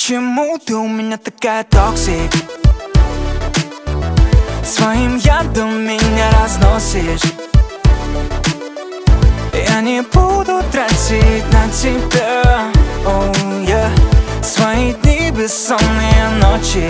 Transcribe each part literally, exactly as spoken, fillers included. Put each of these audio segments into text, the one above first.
Почему ты у меня такая токсик? Своим ядом меня разносишь. Я не буду тратить на тебя, oh, yeah, свои дни, бессонные ночи.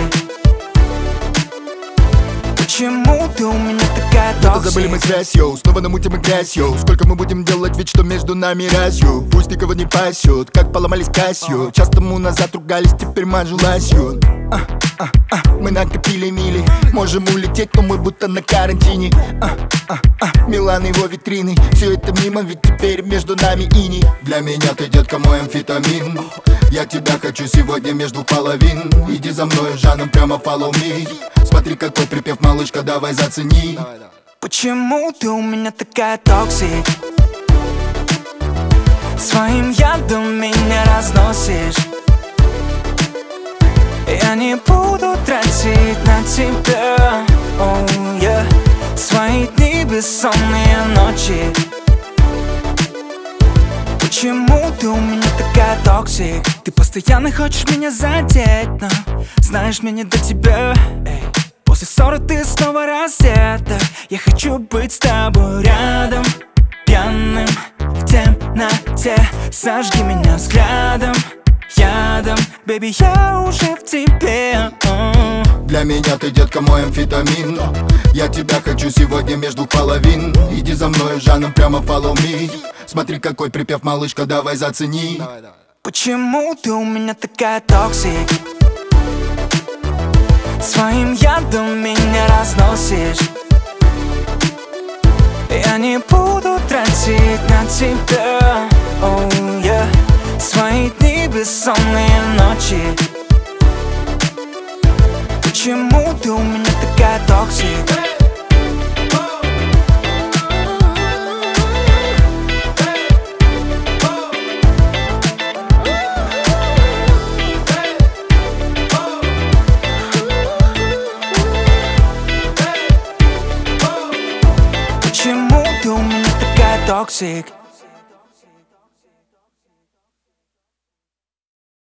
Почему ты у меня такая токсик? Забыли мы связь, йоу, снова намутим и грязь, йоу. Сколько мы будем делать вид, что между нами разью? Пусть никого не пасет, как поломались Кассио. Часто мы назад ругались, теперь мажу ласью. а, а, а, Мы накопили мили, можем улететь, но мы будто на карантине. а, а, а, Милан его витрины, все это мимо, ведь теперь между нами иней. Для меня ты, детка, мой амфетамин. Я тебя хочу сегодня между половин. Иди за мной, Жаном, прямо follow me. Смотри, какой припев, малышка, давай зацени. Почему ты у меня такая токсик? Своим ядом меня разносишь. Я не буду тратить на тебя, oh, yeah, свои дни, бессонные ночи. Почему ты у меня такая токсик? Ты постоянно хочешь меня задеть, но знаешь, мне не до тебя. Эй. После ссоры ты снова раздета. Я хочу быть с тобой рядом, пьяным в темноте. Сожги меня взглядом, ядом, baby, я уже в тебе. uh. Для меня ты, детка, мой амфетамин. Я тебя хочу сегодня между половин. Иди за мной, Жаном, прямо follow me. Смотри, какой припев, малышка, давай зацени. Почему ты у меня такая токсик? Своим ядом меня разносишь. Я не буду тратить на тебя, oh, yeah, свои дни, бессонные ночи. Почему ты у меня такая токсик? Почему ты у меня такая токсик?